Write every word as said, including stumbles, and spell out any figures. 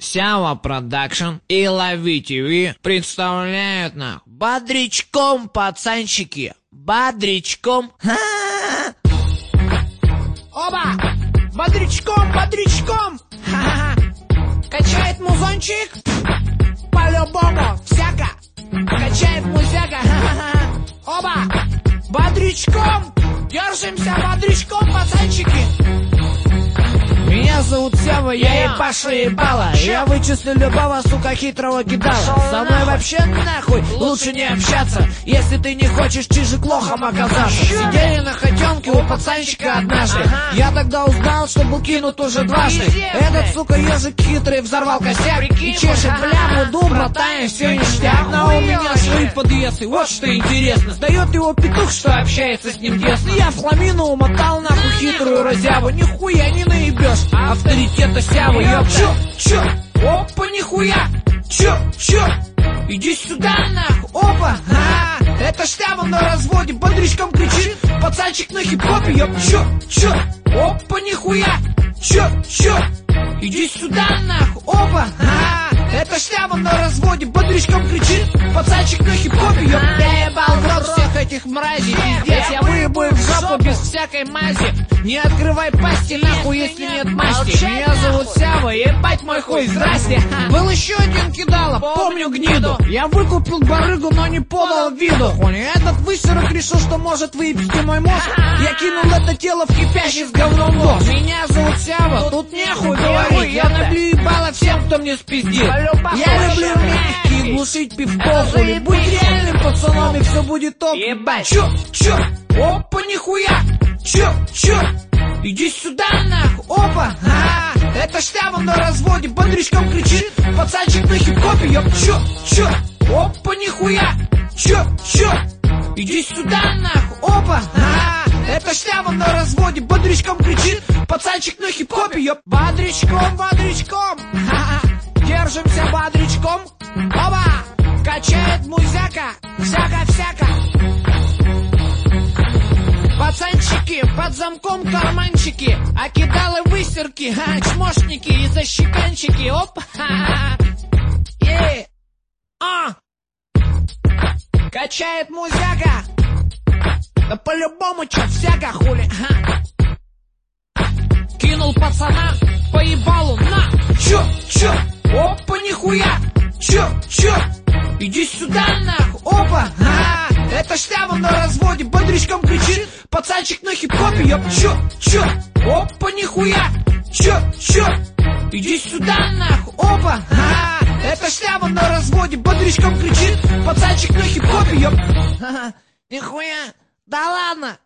Сява Продакшн и Лови ТВ представляют нах бодрячком, пацанчики, бодрячком. Оба! Бодрячком, бодрячком! Ха-ха-ха! Качает музончик? По-любому, всяко! Качает музяка! Ха-ха-ха! Оба! Бодрячком! Держимся бодрячком, пацанчики! Меня зовут Сява, я ебашу ебала. Я вычислю любого, сука, хитрого кидала. Со мной вообще нахуй лучше не общаться, если ты не хочешь чижик лохом оказаться. Сидели на хотенке у пацанчика однажды. Я тогда узнал, что был кинут уже дважды. Этот, сука, ежик хитрый взорвал косяк и чешет бляму, ду, братан, все ништяк. Но у меня свои подъезды, вот что интересно. Сдает его петух, что общается с ним тесно. Я в хламину умотал нахуй хитрую разяву. Нихуя не наебешь авторитета Сявы, ёпта. Чё, чё, опа, нихуя. Чё, чё, иди сюда, нахуй. Опа, а, это Сява на разводе бодрячком кричит. Пацанчик на хип-хопе, ёп. Чё, чё, опа, нихуя. Чё, чё, иди сюда, нахуй. Опа, а, это Сява на разводе бодрячком кричит. Пацанчик на хип-хопе, ёп. Я ебал в рот всех этих мразей. Пиздец, я выебу их в жопу без всякой мази. Не открывай пасти нахуй, если нет масти. Меня зовут Сява, ебать мой хуй, здрасте. Был еще один кидала, помню гниду. Я выкупил барыгу, но не подал виду. Этот высерок решил, что может выебсти мой мозг. Я кинул это тело в кипящий с говном босс. Меня зовут Сява, тут нехуй говорить. Я набью ебало всем, кто мне спиздит. Я люблю мягкие, глушить пивков. Или будь реальным пацаном, и все будет топ. Ебать. Чё, чё, опа, нихуя. Чё, чё, иди сюда, нахуй. Опа, а, это Сява на разводе бодрячком кричит. Пацанчик на хип-хопе, ёп. Чё, чё, опа, нихуя. Чё, чё, иди сюда, нахуй. Опа, а, это Сява на разводе бодрячком кричит. Пацанчик на хип-хопе, ёп. Бодрячком, бодрячком, ха-ха. Держимся бодрячком. Оба, качает музяка. Всяко-всяко. Пацанчики, под замком карманчики, а кидалы высерки, а, чмошники и защеканчики, оп, ха-ха, е, а, качает музяка, да по-любому чё, всяко хули, ха. Кинул пацана по ебалу, на, чё, чё, опа, нихуя, чё, чё, иди сюда, нахуй, опа, а, это Сява на разводе бодрячком кричит. Пацанчик на хип-хопе, ёп. Чё, чё, опа, нихуя. Чё, чё, иди сюда, нахуй. Опа, а, это Сява на разводе бодрячком кричит. Пацанчик на хип-хопе, ёп. Нихуя, да ладно.